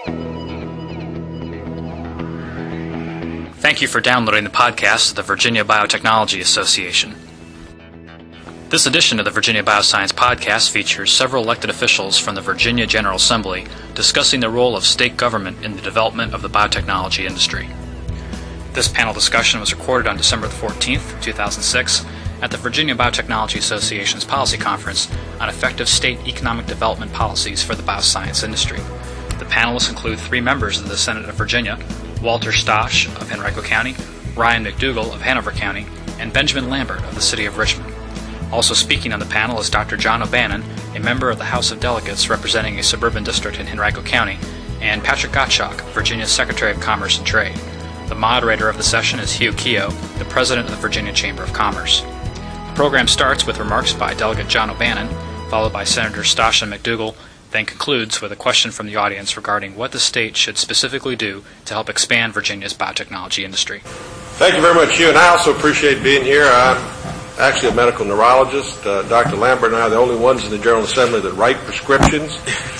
Thank you for downloading the podcast of the Virginia Biotechnology Association. This edition of the Virginia Bioscience Podcast features several elected officials from the Virginia General Assembly discussing the role of state government in the development of the biotechnology industry. This panel discussion was recorded on December 14th, 2006, at the Virginia Biotechnology Association's Policy Conference on Effective State Economic Development Policies for the Bioscience Industry. The panelists include three members of the Senate of Virginia: Walter Stosh of Henrico County, Ryan McDougall of Hanover County, and Benjamin Lambert of the City of Richmond. Also speaking on the panel is Dr. John O'Bannon, a member of the House of Delegates representing a suburban district in Henrico County, and Patrick Gottschalk, Virginia's Secretary of Commerce and Trade. The moderator of the session is Hugh Keogh, the President of the Virginia Chamber of Commerce. The program starts with remarks by Delegate John O'Bannon, followed by Senators Stosh and McDougall, then concludes with a question from the audience regarding what the state should specifically do to help expand Virginia's biotechnology industry. Thank you very much, Hugh, and I also appreciate being here. I'm actually a medical neurologist. Dr. Lambert and I are the only ones in the General Assembly that write prescriptions.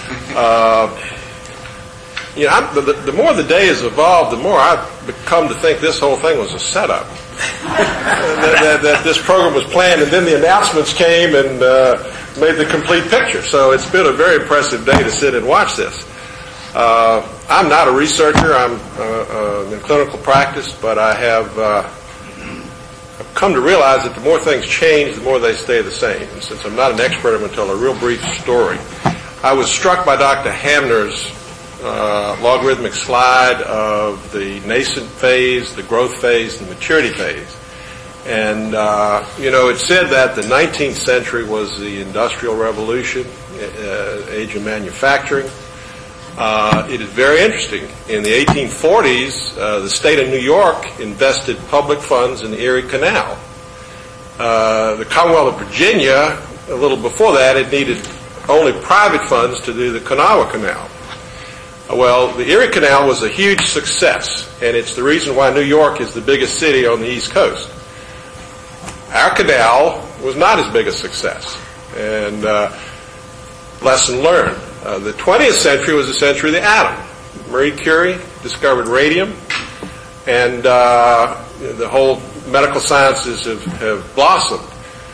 The more the day has evolved, the more I've come to think this whole thing was a setup. that this program was planned, and then the announcements came and made the complete picture. So it's been a very impressive day to sit and watch this. I'm not a researcher. I'm in clinical practice, but I have come to realize that the more things change, the more they stay the same. And since I'm not an expert, I'm going to tell a real brief story. I was struck by Dr. Hamner's logarithmic slide of the nascent phase, the growth phase, and the maturity phase. And, it said that the 19th century was the Industrial Revolution, age of manufacturing. It is very interesting. In the 1840s, the state of New York invested public funds in the Erie Canal. The Commonwealth of Virginia, a little before that, it needed only private funds to do the Kanawha Canal. Well, the Erie Canal was a huge success, and it's the reason why New York is the biggest city on the East Coast. Our canal was not as big a success, and lesson learned. The 20th century was the century of the atom. Marie Curie discovered radium, and the whole medical sciences have blossomed.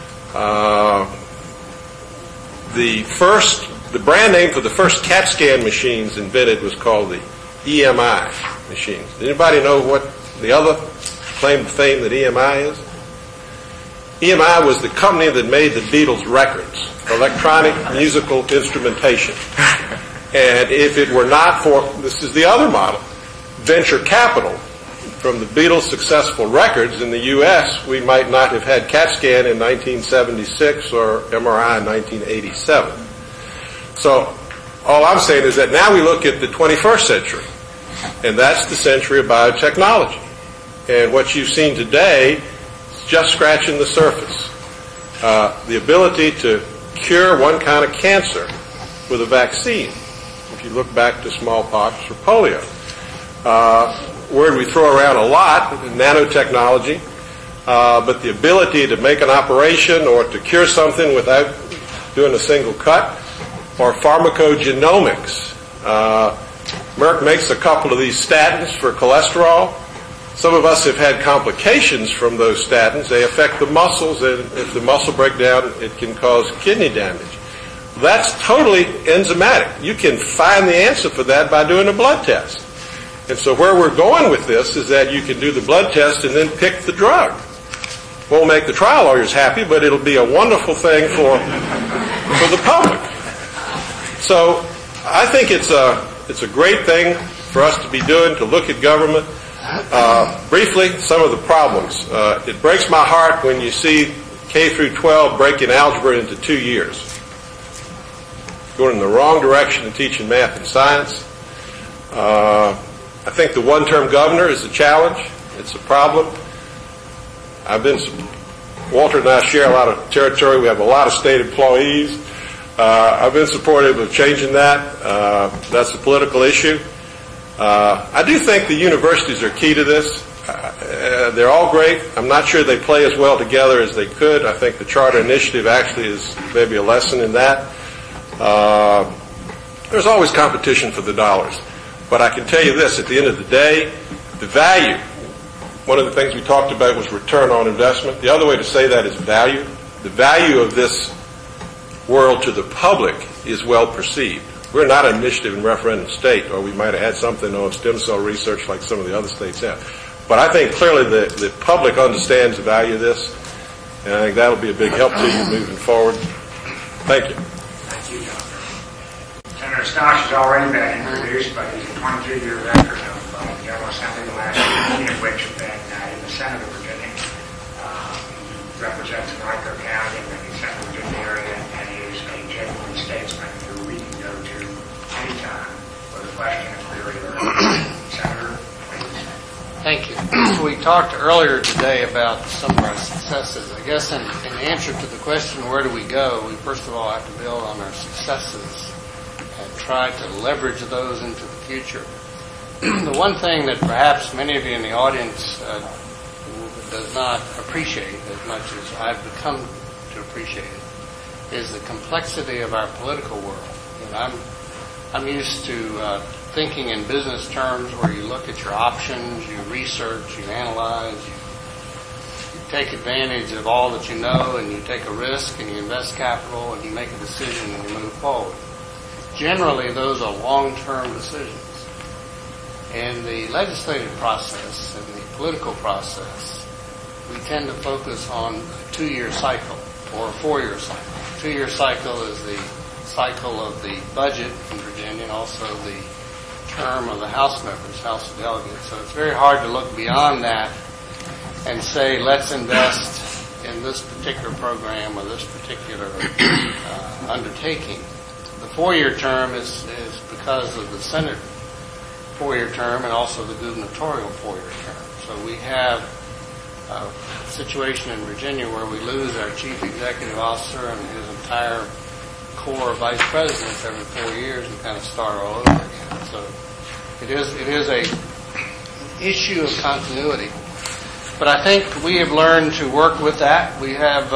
The brand name for the first CAT scan machines invented was called the EMI machines. Does anybody know what the other claim to fame that EMI is? EMI was the company that made the Beatles records, electronic musical instrumentation. And if it were not for, this is the other model, venture capital from the Beatles' successful records in the U.S., we might not have had CAT scan in 1976 or MRI in 1987. So all I'm saying is that now we look at the 21st century, and that's the century of biotechnology. And what you've seen today is just scratching the surface. The ability to cure one kind of cancer with a vaccine, if you look back to smallpox or polio. Word we throw around a lot, nanotechnology, but the ability to make an operation or to cure something without doing a single cut, or pharmacogenomics. Merck makes a couple of these statins for cholesterol. Some of us have had complications from those statins. They affect the muscles, and if the muscle breaks down, it can cause kidney damage. That's totally enzymatic. You can find the answer for that by doing a blood test. And so where we're going with this is that you can do the blood test and then pick the drug. Won't make the trial lawyers happy, but it'll be a wonderful thing for the public. So I think it's a great thing for us to be doing, to look at government. Briefly, some of the problems. It breaks my heart when you see K through 12 breaking algebra into 2 years. Going in the wrong direction in teaching math and science. I think the one-term governor is a challenge. It's a problem. Walter and I share a lot of territory. We have a lot of state employees. I've been supportive of changing that. That's a political issue. I do think the universities are key to this. They're all great. I'm not sure they play as well together as they could. I think the Charter Initiative actually is maybe a lesson in that. There's always competition for the dollars. But I can tell you this, at the end of the day, the value, one of the things we talked about was return on investment. The other way to say that is value. The value of this world to the public is well perceived. We're not an initiative and referendum state, or we might have had something on stem cell research like some of the other states have. But I think clearly the public understands the value of this, and I think that'll be a big help to you moving forward. Thank you. Thank you, Doctor. Senator Stosh has already been introduced, but he's a 22-year record of General Assembly, the last 15 of which have been in the Senate of Virginia. He represents Riker County in the Central Virginia area, and he is a genuine statesman who we can go to anytime with a question, a query, or Senator, please. Thank you. We talked earlier today about some of our successes. I guess in answer to the question, where do we go, we first of all have to build on our successes and try to leverage those into the future. The one thing that perhaps many of you in the audience does not appreciate as much as I've become to appreciate it is the complexity of our political world. And I'm used to thinking in business terms where you look at your options, you research, you analyze, you take advantage of all that you know, and you take a risk and you invest capital and you make a decision and you move forward. Generally, those are long-term decisions. In the legislative process and the political process, we tend to focus on a 2-year cycle or a 4-year cycle. 2-year cycle is the cycle of the budget in Virginia and also the term of the House members, House of Delegates. So it's very hard to look beyond that and say, let's invest in this particular program or this particular undertaking. The 4-year term is because of the Senate 4-year term and also the gubernatorial 4-year term. So we have a situation in Virginia where we lose our chief executive officer and his entire core of vice presidents every 4 years and kind of start all over again. So it is a issue of continuity. But I think we have learned to work with that. We have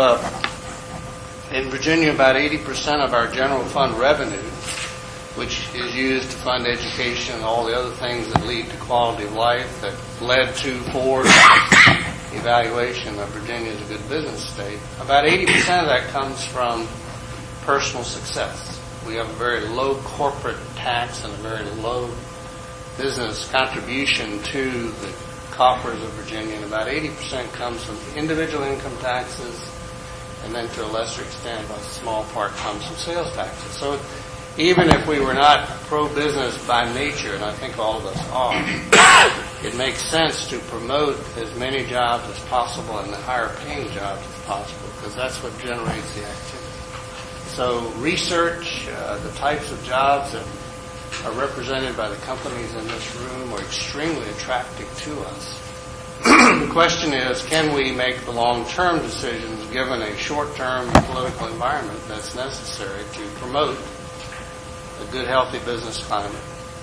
in Virginia about 80% of our general fund revenue, which is used to fund education and all the other things that lead to quality of life, that led to Ford's evaluation of Virginia as a good business state. About 80% of that comes from personal success. We have a very low corporate tax and a very low business contribution to the coffers of Virginia, and about 80% comes from individual income taxes, and then to a lesser extent, a small part comes from sales taxes. So even if we were not pro-business by nature, and I think all of us are, it makes sense to promote as many jobs as possible and the higher-paying jobs as possible, because that's what generates the activity. So research, the types of jobs that are represented by the companies in this room are extremely attractive to us. The question is, can we make the long-term decisions given a short-term political environment that's necessary to promote a good, healthy business climate?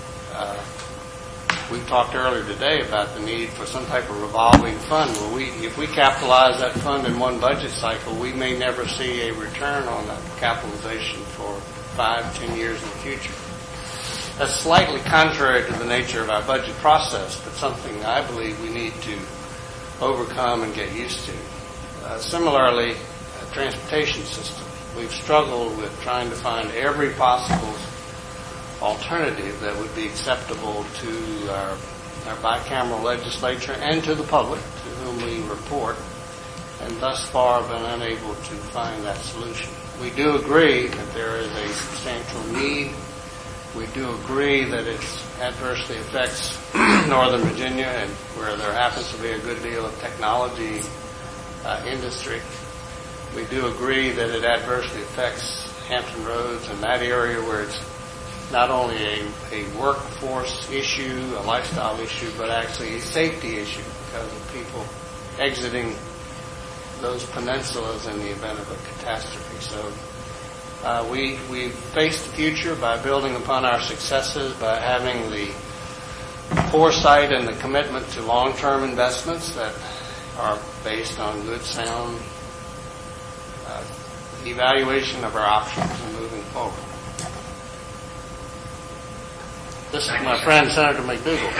We talked earlier today about the need for some type of revolving fund. Where if we capitalize that fund in one budget cycle, we may never see a return on that capitalization for 5-10 years in the future. That's slightly contrary to the nature of our budget process, but something I believe we need to overcome and get used to. Similarly, a transportation system. We've struggled with trying to find every possible alternative that would be acceptable to our bicameral legislature and to the public, to whom we report, and thus far been unable to find that solution. We do agree that there is a substantial need. We do agree that it adversely affects Northern Virginia, and where there happens to be a good deal of technology industry. We do agree that it adversely affects Hampton Roads and that area where it's not only a workforce issue, a lifestyle issue, but actually a safety issue because of people exiting those peninsulas in the event of a catastrophe. So we face the future by building upon our successes, by having the foresight and the commitment to long-term investments that are based on good, sound evaluation of our options and moving forward. This is my friend, Senator McDougal.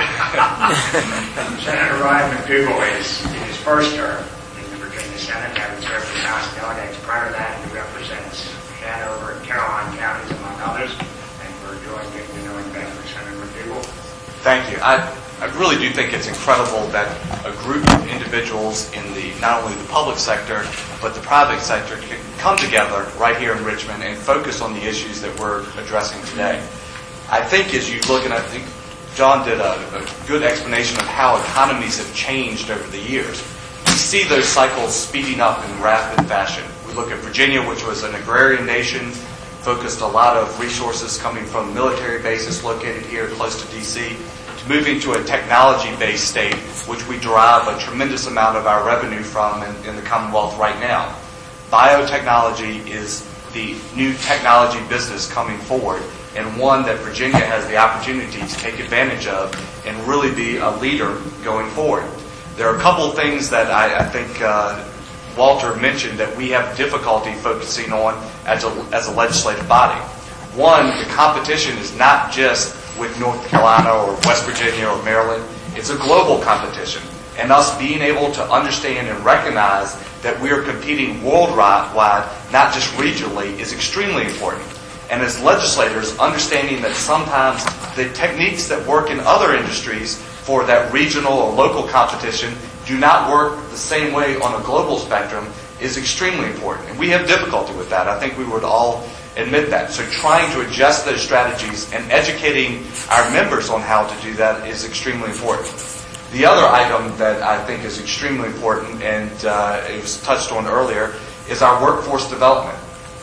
Senator Ryan McDougal is in his first term in the Virginia Senate, having served as House Delegate. Prior to that, he represents Hanover and Caroline counties, among others, and we're enjoying getting to know him better. Senator McDougal. Thank you. I really do think it's incredible that a group of individuals in the not only the public sector but the private sector can come together right here in Richmond and focus on the issues that we're addressing today. I think as you look, and I think John did a good explanation of how economies have changed over the years. We see those cycles speeding up in rapid fashion. We look at Virginia, which was an agrarian nation, focused a lot of resources coming from military bases located here close to D.C., to moving to a technology-based state, which we derive a tremendous amount of our revenue from in the Commonwealth right now. Biotechnology is the new technology business coming forward, and one that Virginia has the opportunity to take advantage of and really be a leader going forward. There are a couple of things that I think Walter mentioned that we have difficulty focusing on as a legislative body. One, the competition is not just with North Carolina or West Virginia or Maryland. It's a global competition. And us being able to understand and recognize that we are competing worldwide, not just regionally, is extremely important. And as legislators, understanding that sometimes the techniques that work in other industries for that regional or local competition do not work the same way on a global spectrum is extremely important. And we have difficulty with that. I think we would all admit that. So trying to adjust those strategies and educating our members on how to do that is extremely important. The other item that I think is extremely important, and it was touched on earlier, is our workforce development.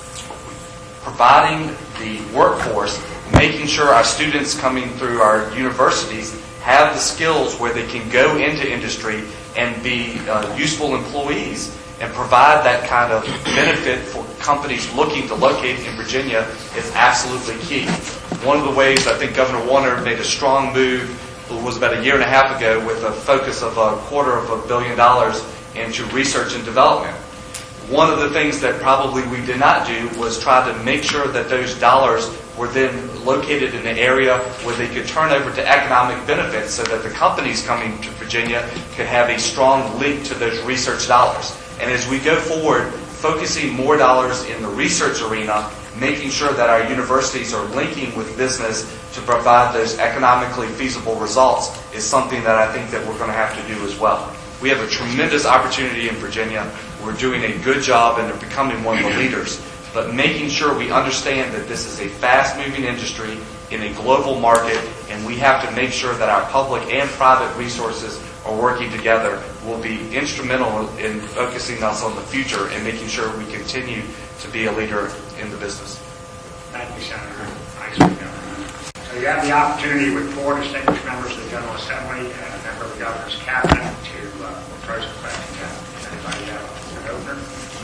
Providing the workforce, making sure our students coming through our universities have the skills where they can go into industry and be useful employees and provide that kind of benefit for companies looking to locate in Virginia is absolutely key. One of the ways I think Governor Warner made a strong move was about a year and a half ago with a focus of $250 million into research and development. One of the things that probably we did not do was try to make sure that those dollars were then located in an area where they could turn over to economic benefits so that the companies coming to Virginia could have a strong link to those research dollars. And as we go forward, focusing more dollars in the research arena, making sure that our universities are linking with business to provide those economically feasible results is something that I think that we're going to have to do as well. We have a tremendous opportunity in Virginia. We're doing a good job and are becoming one of the leaders. But making sure we understand that this is a fast-moving industry in a global market, and we have to make sure that our public and private resources are working together will be instrumental in focusing us on the future and making sure we continue to be a leader in the business. Thank you, Senator. Nice to know. So you have the opportunity with 4 distinguished members of the General Assembly and a member of the Governor's Cabinet to pose a question. Does anybody have an opener?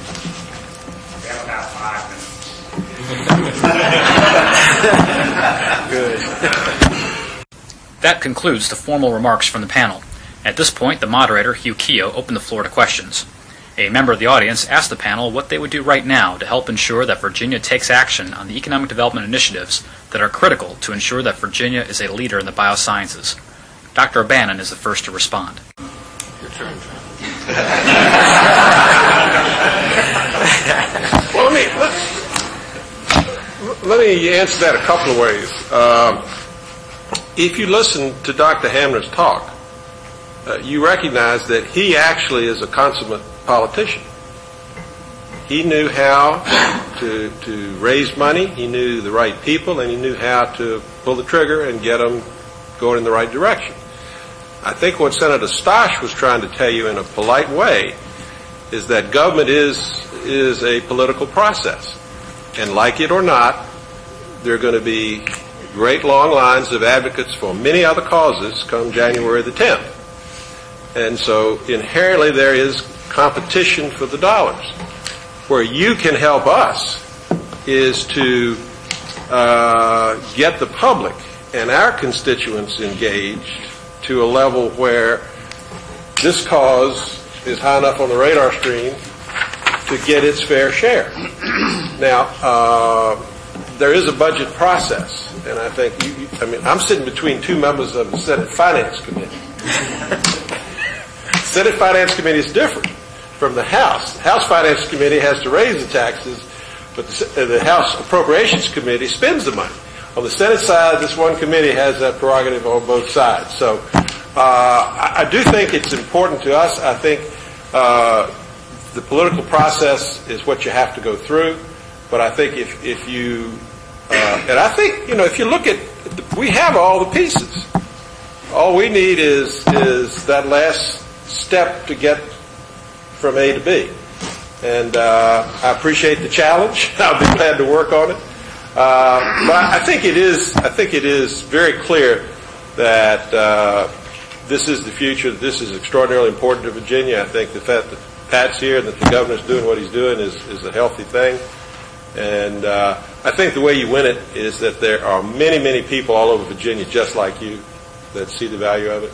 We have about 5 minutes. Good. That concludes the formal remarks from the panel. At this point, the moderator, Hugh Keogh, opened the floor to questions. A member of the audience asked the panel what they would do right now to help ensure that Virginia takes action on the economic development initiatives that are critical to ensure that Virginia is a leader in the biosciences. Dr. O'Bannon is the first to respond. Your turn, John. Well, let me answer that a couple of ways. If you listen to Dr. Hamner's talk, you recognize that he actually is a consummate politician. He knew how to raise money, he knew the right people, and he knew how to pull the trigger and get them going in the right direction. I think what Senator Stosh was trying to tell you in a polite way is that government is a political process. And like it or not, there are going to be great long lines of advocates for many other causes come January the 10th. And so inherently there is competition for the dollars. Where you can help us is to get the public and our constituents engaged to a level where this cause is high enough on the radar screen to get its fair share. Now, there is a budget process, and I think I'm sitting between two members of the Senate Finance Committee. Senate Finance Committee is different from the House. The House Finance Committee has to raise the taxes, but the House Appropriations Committee spends the money. On the Senate side, this one committee has that prerogative on both sides. So I do think it's important to us. I think the political process is what you have to go through. But I think if you, and I think, if you look at, we have all the pieces. All we need is that last step to get from A to B. And I appreciate the challenge. I'll be glad to work on it. But I think it is very clear that this is the future. This is extraordinarily important to Virginia. I think the fact that Pat's here and that the governor's doing what he's doing is a healthy thing. And I think the way you win it is that there are many, many people all over Virginia just like you that see the value of it.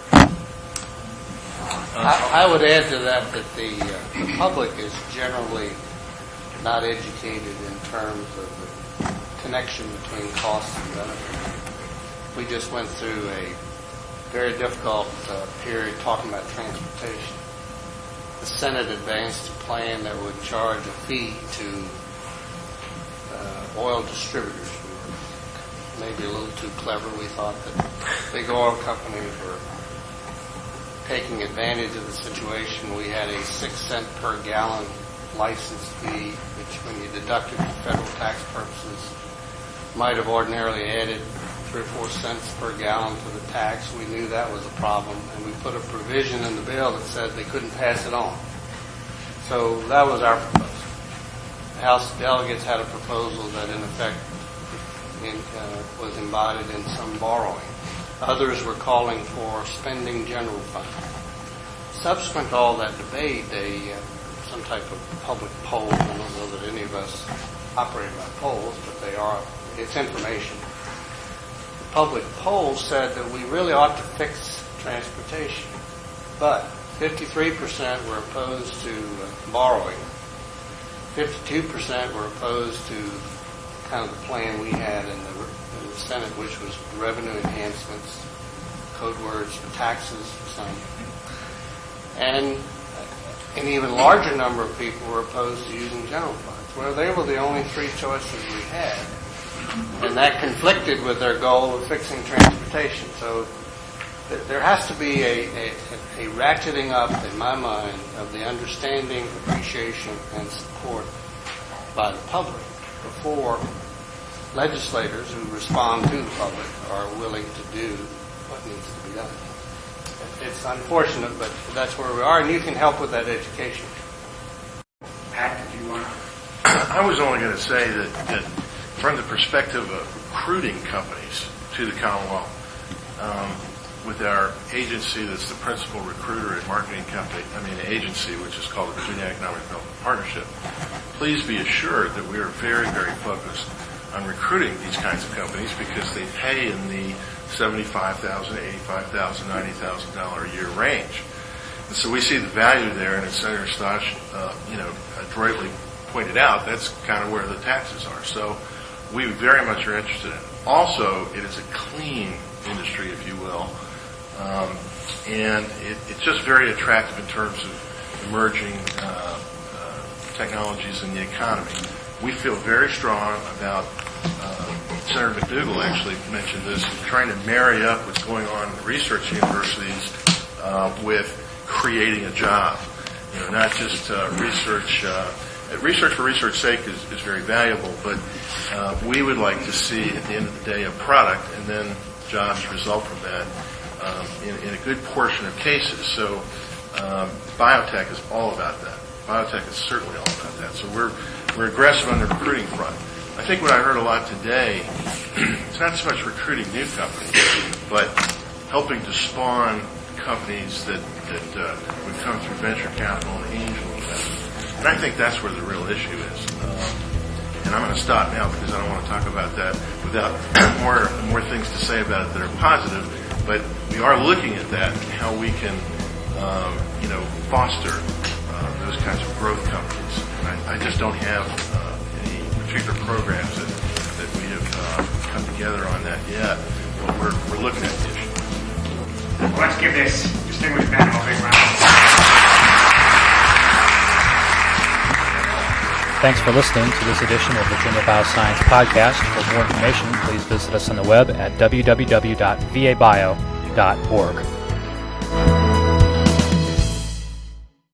I would add to that the public is generally not educated in terms of the connection between costs and benefits. We just went through a very difficult period talking about transportation. The Senate advanced a plan that would charge a fee to oil distributors. We were maybe a little too clever. We thought that big oil companies were taking advantage of the situation. We had a 6-cent per gallon license fee, which when you deduct it for federal tax purposes, might have ordinarily added 3 or 4 cents per gallon to the tax. We knew that was a problem, and we put a provision in the bill that said they couldn't pass it on. So that was our proposal. The House delegates had a proposal that in effect was embodied in some borrowing. Others were calling for spending general fund. Subsequent to all that debate, some type of public poll, I don't know that any of us operate by polls, but it's information. The public poll said that we really ought to fix transportation, but 53% were opposed to borrowing. 52% were opposed to kind of the plan we had in the Senate, which was revenue enhancements, code words for taxes, some. And an even larger number of people were opposed to using general funds. Well, they were the only 3 choices we had. And that conflicted with their goal of fixing transportation. So there has to be a ratcheting up, in my mind, of the understanding, appreciation, and support by the public before legislators who respond to the public are willing to do what needs to be done. It's unfortunate, but that's where we are, and you can help with that education. Pat, did you want to? I was only going to say that from the perspective of recruiting companies to the Commonwealth, with our agency that's the principal recruiter and marketing company, agency, which is called the Virginia Economic Development Partnership, please be assured that we are very, very focused on recruiting these kinds of companies because they pay in the $75,000, $85,000, $90,000 a year range. And so we see the value there, and as Senator Stosh, adroitly pointed out, that's kind of where the taxes are. So we very much are interested in it. Also, it is a clean industry, if you will, and it's just very attractive in terms of emerging technologies in the economy. We feel very strong about, Senator McDougall actually mentioned this, trying to marry up what's going on in the research universities with creating a job. Not just research. Research for research's sake is very valuable, but we would like to see at the end of the day a product and then jobs result from that in a good portion of cases. So biotech is all about that. Biotech is certainly all about that. So we're aggressive on the recruiting front. I think what I heard a lot today, it's not so much recruiting new companies, but helping to spawn companies that would come through venture capital and angel investment. And I think that's where the real issue is. And I'm going to stop now because I don't want to talk about that without more things to say about it that are positive. But we are looking at that and how we can, foster those kinds of growth companies. And I just don't have any particular programs that together on that yet, but we're looking at the issue. Well, let's give this distinguished panel a big round of applause. Thanks for listening to this edition of Virginia Bioscience Podcast. For more information, please visit us on the web at www.vabio.org.